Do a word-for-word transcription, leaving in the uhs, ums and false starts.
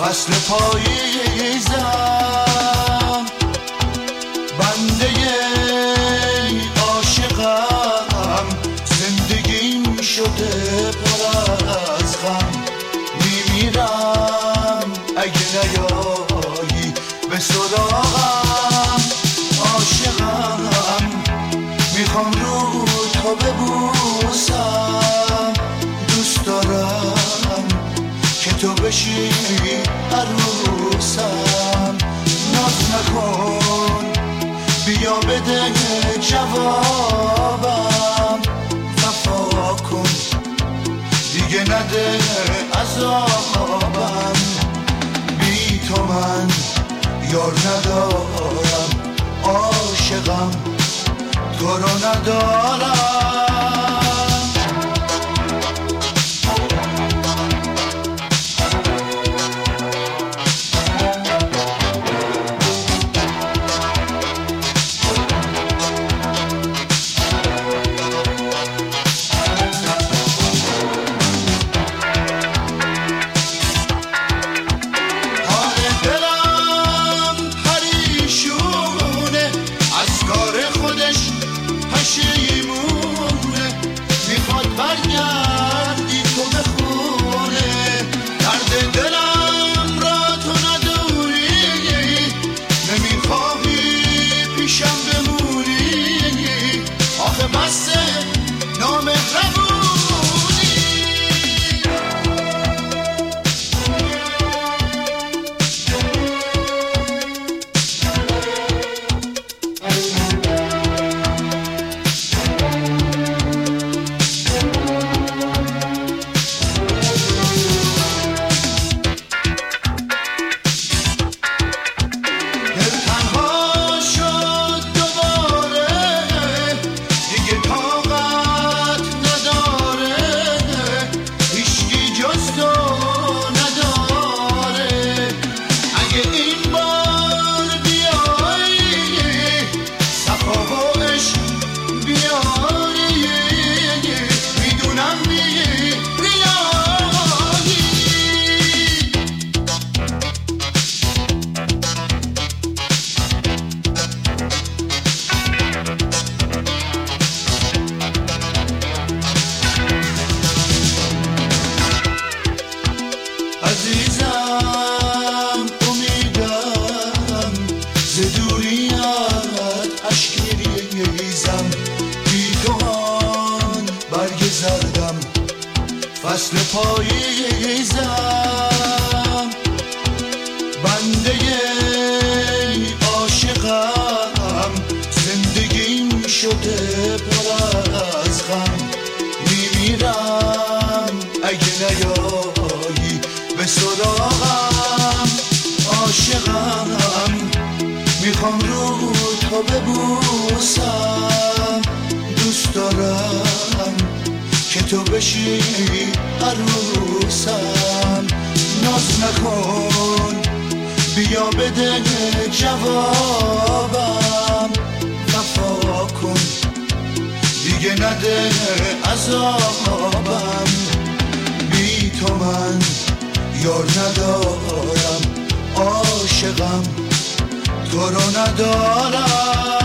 فصل پاییزم، بنده عاشقم، زندگیم شده پر از غم، میمیرم اگه نیایی به سراغم. عاشقم، میخوام رو تو ببوسم، دوست دارم که تو بشی عروسم. ناز نکن، بیا بده جوابم، وفا کن دیگه نده عذابم. بی تو من یار ندارم، عاشقم تو رو ندارم. عزیزم امیدم ز دوریت اشک میریزم، بی تو آن برگ زردم فصل پاییزم، بنده عاشقم، زندگیم شده پر از غم، میمیرم اگه نیایی به سراغم. عاشقم، میخوام رو تو ببوسم، دوست دارم که تو بشی عروسم. ناز نکن، بیا بده جوابم، وفا کن دیگه نده عذابم. بی تو من یار ندارم، عاشقم تو رو ندارم.